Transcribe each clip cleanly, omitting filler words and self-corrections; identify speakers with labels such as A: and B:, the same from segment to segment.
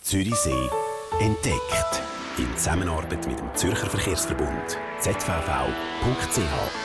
A: Zürichsee entdeckt. In Zusammenarbeit mit dem Zürcher Verkehrsverbund zvv.ch.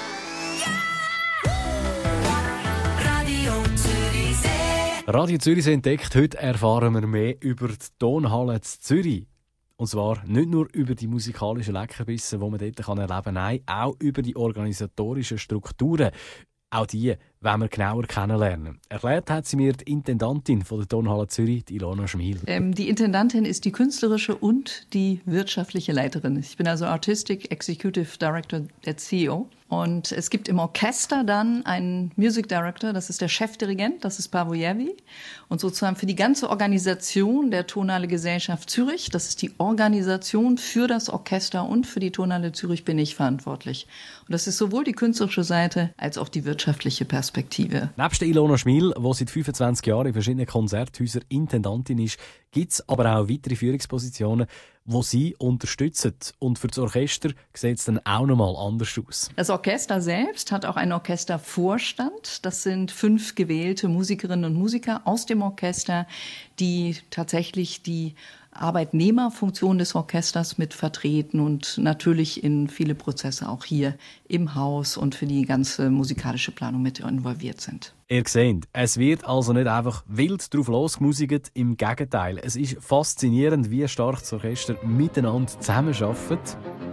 B: Radio Zürichsee entdeckt. Heute erfahren wir mehr über die Tonhalle zu Zürich. Und zwar nicht nur über die musikalischen Leckerbisse, die man dort erleben kann, nein, auch über die organisatorischen Strukturen. Auch die wollen wir genauer kennenlernen. Erklärt hat sie mir die Intendantin von der Tonhalle Zürich, die Ilona Schmiel.
C: Die Intendantin ist die künstlerische und die wirtschaftliche Leiterin. Ich bin also Artistic Executive Director der CEO. Und es gibt im Orchester dann einen Music Director, das ist der Chefdirigent, das ist Paavo Järvi. Und sozusagen für die ganze Organisation der Tonhalle Gesellschaft Zürich, das ist die Organisation für das Orchester und für die Tonhalle Zürich, bin ich verantwortlich. Und das ist sowohl die künstlerische Seite als auch die wirtschaftliche Perspektive.
B: Nebst Ilona Schmiel, die seit 25 Jahren in verschiedenen Konzerthäusern Intendantin ist, gibt es aber auch weitere Führungspositionen, die sie unterstützen. Und für das Orchester sieht es dann auch noch mal anders aus.
C: Das Orchester selbst hat auch einen Orchestervorstand. Das sind 5 gewählte Musikerinnen und Musiker aus dem Orchester, die tatsächlich die Arbeitnehmerfunktion des Orchesters mit vertreten und natürlich in viele Prozesse auch hier im Haus und für die ganze musikalische Planung mit involviert sind.
B: Ihr seht, es wird also nicht einfach wild drauf losgemusikt, im Gegenteil. Es ist faszinierend, wie stark das Orchester miteinander zusammenarbeitet,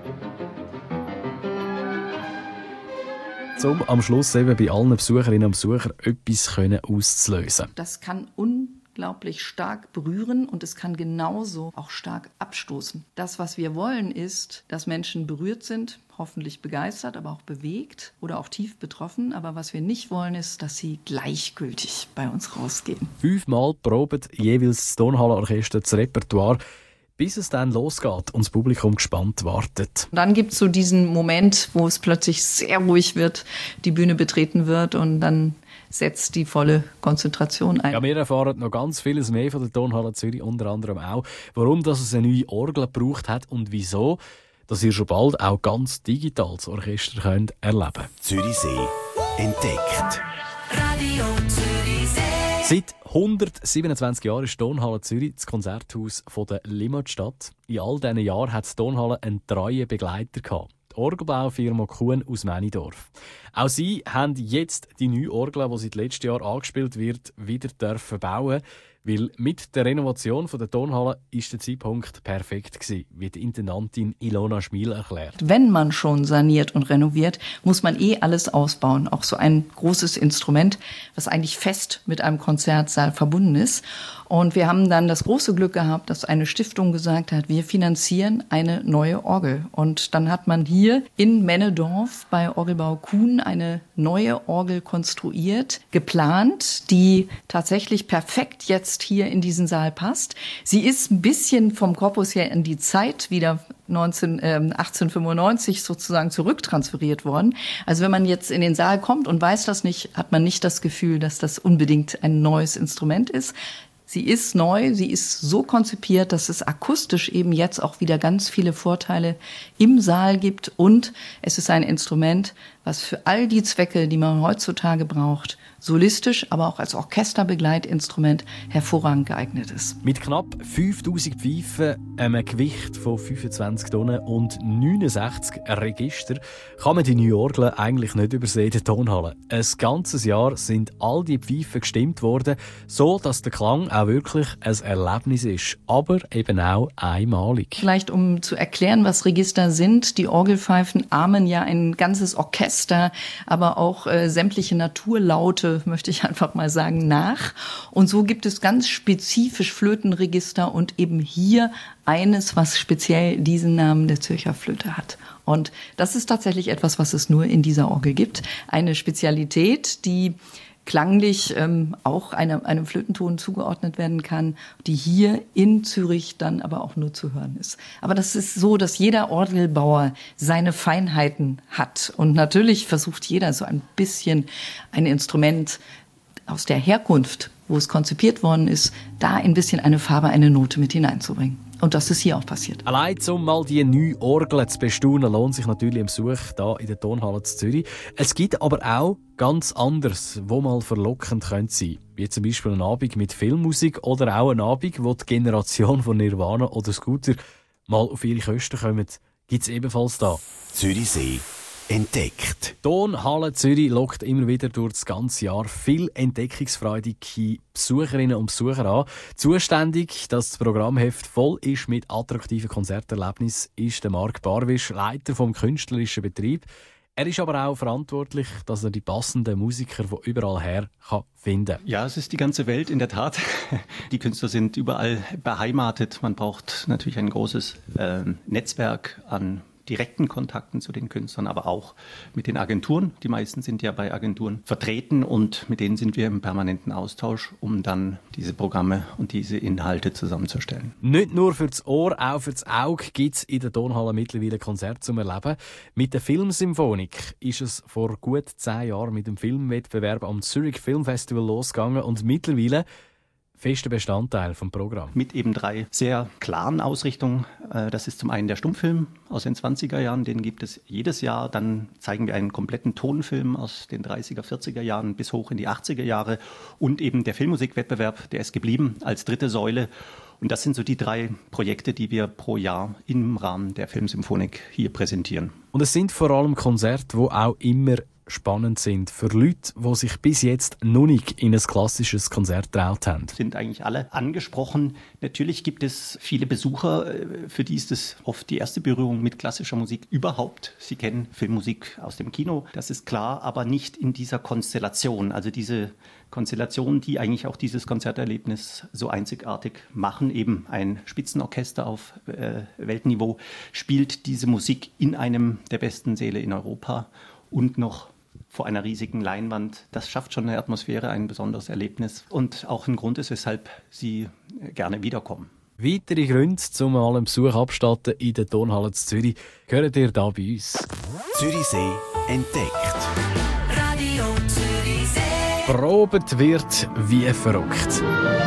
B: um am Schluss eben bei allen Besucherinnen und Besuchern etwas auszulösen.
C: Das kann unglaublich stark berühren und es kann genauso auch stark abstoßen. Das, was wir wollen, ist, dass Menschen berührt sind, hoffentlich begeistert, aber auch bewegt oder auch tief betroffen. Aber was wir nicht wollen, ist, dass sie gleichgültig bei uns rausgehen.
B: 5-mal probt jeweils das Tonhallenorchester das Repertoire, bis es dann losgeht und das Publikum gespannt wartet.
C: Dann gibt es so diesen Moment, wo es plötzlich sehr ruhig wird, die Bühne betreten wird und dann setzt die volle Konzentration ein.
B: Ja, wir erfahren noch ganz vieles mehr von der Tonhalle Zürich, unter anderem auch, warum dass es eine neue Orgel gebraucht hat und wieso, dass ihr schon bald auch ganz digital das Orchester könnt erleben.
A: Zürichsee entdeckt.
D: Radio Zürichsee.
B: Seit 127 Jahren ist die Tonhalle Zürich das Konzerthaus der Limmatstadt. In all diesen Jahren hat die Tonhalle einen treuen Begleiter gehabt. Die Orgelbaufirma Kuhn aus Männidorf. Auch sie haben jetzt die neue Orgel, die seit letztem Jahr angespielt wird, wieder bauen. Weil mit der Renovation der Tonhalle ist der Zeitpunkt perfekt gewesen, wie die Intendantin Ilona Schmiel erklärt.
C: Wenn man schon saniert und renoviert, muss man alles ausbauen. Auch so ein großes Instrument, was eigentlich fest mit einem Konzertsaal verbunden ist. Und wir haben dann das große Glück gehabt, dass eine Stiftung gesagt hat, wir finanzieren eine neue Orgel. Und dann hat man hier in Männedorf bei Orgelbau Kuhn eine neue Orgel konstruiert, geplant, die tatsächlich perfekt jetzt hier in diesen Saal passt. Sie ist ein bisschen vom Korpus her in die Zeit wieder 1895 sozusagen zurücktransferiert worden. Also wenn man jetzt in den Saal kommt und weiß das nicht, hat man nicht das Gefühl, dass das unbedingt ein neues Instrument ist. Sie ist neu, sie ist so konzipiert, dass es akustisch eben jetzt auch wieder ganz viele Vorteile im Saal gibt. Und es ist ein Instrument, was für all die Zwecke, die man heutzutage braucht, solistisch, aber auch als Orchesterbegleitinstrument hervorragend geeignet ist.
B: Mit knapp 5000 Pfeifen, einem Gewicht von 25 Tonnen und 69 Registern kann man die neue Orgel eigentlich nicht übersehen in der Tonhalle. Ein ganzes Jahr sind all die Pfeifen gestimmt worden, so dass der Klang auch wirklich ein Erlebnis ist, aber eben auch einmalig.
C: Vielleicht um zu erklären, was Register sind. Die Orgelpfeifen ahmen ja ein ganzes Orchester, aber auch sämtliche Naturlaute, möchte ich einfach mal sagen, nach. Und so gibt es ganz spezifisch Flötenregister und eben hier eines, was speziell diesen Namen der Zürcher Flöte hat. Und das ist tatsächlich etwas, was es nur in dieser Orgel gibt. Eine Spezialität, die klanglich auch einem Flötenton zugeordnet werden kann, die hier in Zürich dann aber auch nur zu hören ist. Aber das ist so, dass jeder Orgelbauer seine Feinheiten hat. Und natürlich versucht jeder so ein bisschen ein Instrument aus der Herkunft, wo es konzipiert worden ist, da ein bisschen eine Farbe, eine Note mit hineinzubringen. Und das ist hier auch passiert.
B: Allein um mal die neue Orgel zu bestaunen, lohnt sich natürlich ein Besuch hier in der Tonhalle zu Zürich. Es gibt aber auch ganz anderes, wo mal verlockend sein könnte. Wie zum Beispiel ein Abend mit Filmmusik oder auch ein Abend, wo die Generation von Nirvana oder Scooter mal auf ihre Kosten kommen, gibt es ebenfalls da.
A: Zürichsee entdeckt.
B: Die Tonhalle Zürich lockt immer wieder durch das ganze Jahr viel entdeckungsfreudige Besucherinnen und Besucher an. Zuständig, dass das Programmheft voll ist mit attraktiven Konzerterlebnissen, ist der Marc Barwisch, Leiter vom künstlerischen Betrieb. Er ist aber auch verantwortlich, dass er die passenden Musiker von überall her finden kann.
E: Ja, es ist die ganze Welt in der Tat. Die Künstler sind überall beheimatet. Man braucht natürlich ein großes Netzwerk an direkten Kontakten zu den Künstlern, aber auch mit den Agenturen. Die meisten sind ja bei Agenturen vertreten und mit denen sind wir im permanenten Austausch, um dann diese Programme und diese Inhalte zusammenzustellen.
B: Nicht nur für das Ohr, auch für das Auge gibt es in der Tonhalle mittlerweile Konzerte zum Erleben. Mit der Filmsymphonik ist es vor gut 10 Jahren mit dem Filmwettbewerb am Zurich Film Festival losgegangen und mittlerweile fester Bestandteil vom Programm.
E: Mit eben 3 sehr klaren Ausrichtungen. Das ist zum einen der Stummfilm aus den 20er Jahren, den gibt es jedes Jahr. Dann zeigen wir einen kompletten Tonfilm aus den 30er, 40er Jahren bis hoch in die 80er Jahre. Und eben der Filmmusikwettbewerb, der ist geblieben als dritte Säule. Und das sind so die 3 Projekte, die wir pro Jahr im Rahmen der Filmsymphonik hier präsentieren.
B: Und es sind vor allem Konzerte, die auch immer spannend sind für Leute, die sich bis jetzt noch nicht in ein klassisches Konzert getraut haben.
E: Sind eigentlich alle angesprochen. Natürlich gibt es viele Besucher, für die ist es oft die erste Berührung mit klassischer Musik überhaupt. Sie kennen Filmmusik aus dem Kino, das ist klar, aber nicht in dieser Konstellation. Also diese Konstellation, die eigentlich auch dieses Konzerterlebnis so einzigartig machen, eben ein Spitzenorchester auf Weltniveau, spielt diese Musik in einem der besten Säle in Europa und noch vor einer riesigen Leinwand. Das schafft schon eine Atmosphäre, ein besonderes Erlebnis und auch ein Grund ist, weshalb Sie gerne wiederkommen.
B: Weitere Gründe, um mal einen Besuch abstatten in der Tonhalle zu Zürich, hören ihr hier bei uns.
A: Zürichsee entdeckt.
D: Radio Zürichsee.
B: Probet wird wie verrückt.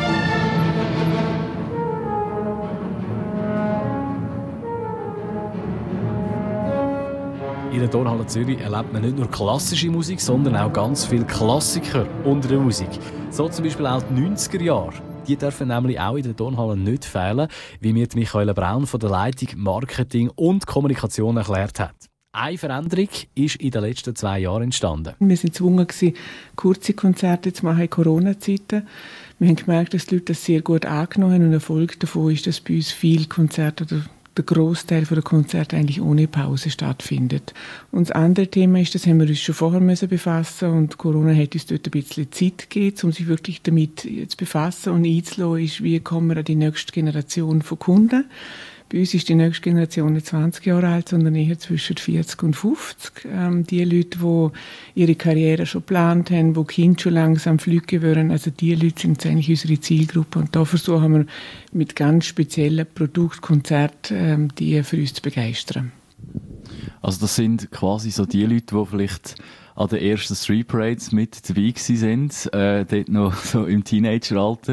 B: In der Tonhalle Zürich erlebt man nicht nur klassische Musik, sondern auch ganz viele Klassiker unter der Musik. So zum Beispiel auch die 90er Jahre. Die dürfen nämlich auch in der Tonhalle nicht fehlen, wie mir Michaela Braun von der Leitung Marketing und Kommunikation erklärt hat. Eine Veränderung ist in den letzten 2 Jahren entstanden.
F: Wir waren gezwungen, kurze Konzerte zu machen in Corona-Zeiten. Wir haben gemerkt, dass die Leute das sehr gut angenommen haben und ein Erfolg davon ist, dass bei uns viele Konzerte oder der Grossteil der Konzerte eigentlich ohne Pause stattfindet. Und das andere Thema ist, das haben wir uns schon vorher befassen und Corona hat uns dort ein bisschen Zeit gegeben, um sich wirklich damit zu befassen und einzulassen, ist, wie kommen wir an die nächste Generation von Kunden. Bei uns ist die nächste Generation nicht 20 Jahre alt, sondern eher zwischen 40 und 50. Die Leute, die ihre Karriere schon geplant haben, die Kinder schon langsam fliegen wollen, also die Leute sind eigentlich unsere Zielgruppe. Und da versuchen wir mit ganz speziellen Produktkonzerten, die für uns zu begeistern.
G: Also das sind quasi so die Leute, die vielleicht an den ersten Street Parades mit dabei sind, dort noch so im Teenageralter.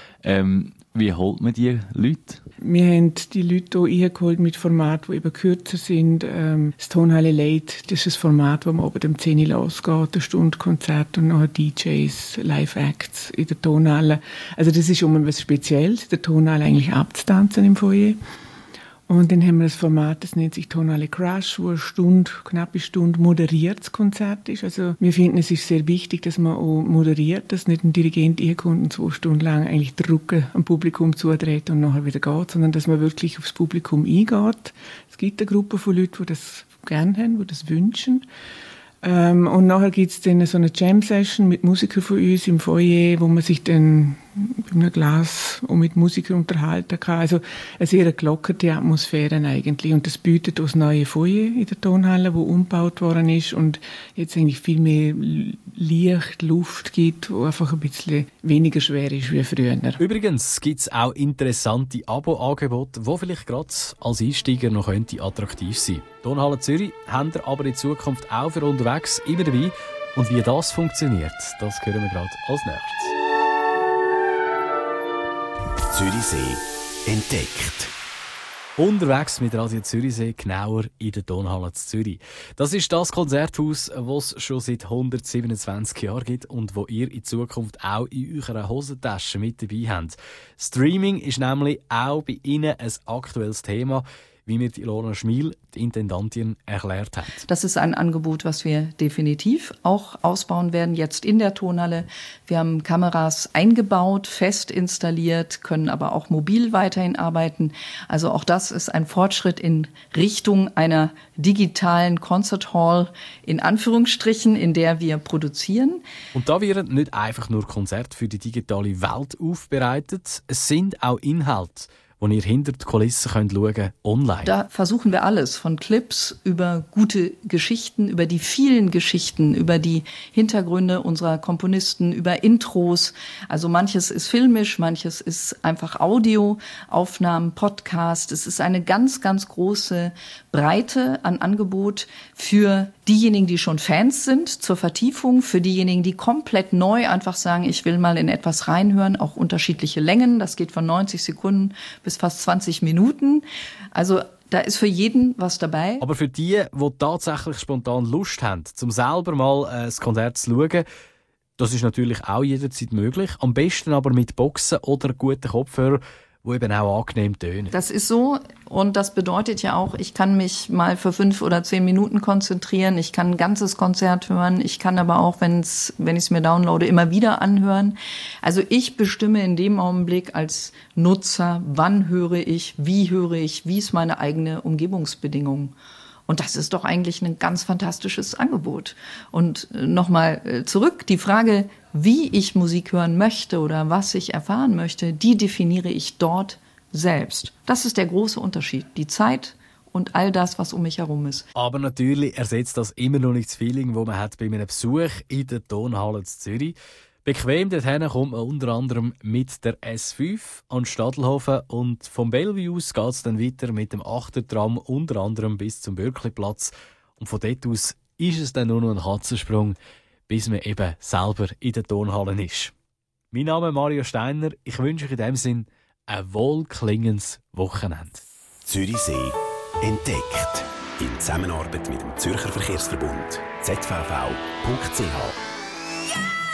G: Wie holt man die Leute?
F: Wir haben die Leute hier eingeholt mit Formaten, die eben kürzer sind. Das Tonhalle Late, das ist ein Format, wo man oben um 10 Uhr losgeht, eine Stunde Konzert und nachher DJs, Live-Acts in der Tonhalle. Also das ist etwas Spezielles, der Tonhalle eigentlich abzutanzen im Foyer. Und dann haben wir das Format, das nennt sich Tonhalle Crush, wo eine knappe Stunde moderiertes Konzert ist. Also wir finden, es ist sehr wichtig, dass man auch moderiert, dass nicht ein Dirigent herkommt und 2 Stunden lang eigentlich den Rücken am Publikum zudreht und nachher wieder geht, sondern dass man wirklich aufs Publikum eingeht. Es gibt eine Gruppe von Leuten, die das gerne haben, die das wünschen. Und nachher gibt es dann so eine Jam-Session mit Musikern von uns im Foyer, wo man sich dann bei einem Glas und mit Musikern unterhalten kann. Also eine sehr gelockerte Atmosphäre eigentlich. Und das bietet das neue Foyer in der Tonhalle, wo umgebaut worden ist und jetzt eigentlich viel mehr Licht, Luft gibt, wo einfach ein bisschen weniger schwer ist wie früher.
B: Übrigens gibt es auch interessante Abo-Angebote, die vielleicht gerade als Einsteiger noch attraktiv sein könnten. Tonhalle Zürich haben wir aber in Zukunft auch für unterwegs immer dabei. Und wie das funktioniert, das hören wir gerade als nächstes.
A: Zürichsee entdeckt.
B: Unterwegs mit Radio Zürichsee, genauer in der Tonhalle zu Zürich. Das ist das Konzerthaus, das es schon seit 127 Jahren gibt und wo ihr in Zukunft auch in eurer Hosentasche mit dabei habt. Streaming ist nämlich auch bei Ihnen ein aktuelles Thema, wie mir die Ilona Schmiel, die Intendantin, erklärt hat.
C: Das ist ein Angebot, was wir definitiv auch ausbauen werden, jetzt in der Tonhalle. Wir haben Kameras eingebaut, fest installiert, können aber auch mobil weiterhin arbeiten. Also auch das ist ein Fortschritt in Richtung einer digitalen Concert Hall, in Anführungsstrichen, in der wir produzieren.
B: Und da werden nicht einfach nur Konzerte für die digitale Welt aufbereitet, es sind auch Inhalte, wo ihr hinter die Kulissen schauen könnt, online.
C: Da versuchen wir alles, von Clips über gute Geschichten, über die vielen Geschichten, über die Hintergründe unserer Komponisten, über Intros. Also manches ist filmisch, manches ist einfach Audio, Aufnahmen, Podcast. Es ist eine ganz, ganz große Breite an Angebot für diejenigen, die schon Fans sind, zur Vertiefung, für diejenigen, die komplett neu einfach sagen, ich will mal in etwas reinhören, auch unterschiedliche Längen. Das geht von 90 Sekunden bis fast 20 Minuten. Also da ist für jeden was dabei.
B: Aber für die tatsächlich spontan Lust haben, zum selber mal ein Konzert zu schauen, das ist natürlich auch jederzeit möglich. Am besten aber mit Boxen oder guten Kopfhörern, die eben auch angenehm tönen.
C: Das ist so und das bedeutet ja auch, ich kann mich mal für 5 oder 10 Minuten konzentrieren, ich kann ein ganzes Konzert hören, ich kann aber auch, wenn ich es mir downloade, immer wieder anhören. Also ich bestimme in dem Augenblick als Nutzer, wann höre ich, wie ist meine eigene Umgebungsbedingung. Und das ist doch eigentlich ein ganz fantastisches Angebot. Und nochmal zurück, die Frage, wie ich Musik hören möchte oder was ich erfahren möchte, die definiere ich dort selbst. Das ist der große Unterschied. Die Zeit und all das, was um mich herum ist.
B: Aber natürlich ersetzt das immer noch nicht das Feeling, das man hat bei einem Besuch in der Tonhalle in Zürich. Bequem dorthin kommt man unter anderem mit der S5 an Stadelhofen und vom Bellevue aus geht es dann weiter mit dem 8er-Tram unter anderem bis zum Bürkliplatz. Und von dort aus ist es dann nur noch ein Katzensprung, bis man eben selber in der Tonhalle ist. Mein Name ist Mario Steiner. Ich wünsche euch in dem Sinn ein wohlklingendes Wochenende.
A: Zürichsee entdeckt. In Zusammenarbeit mit dem Zürcher Verkehrsverbund ZVV.ch.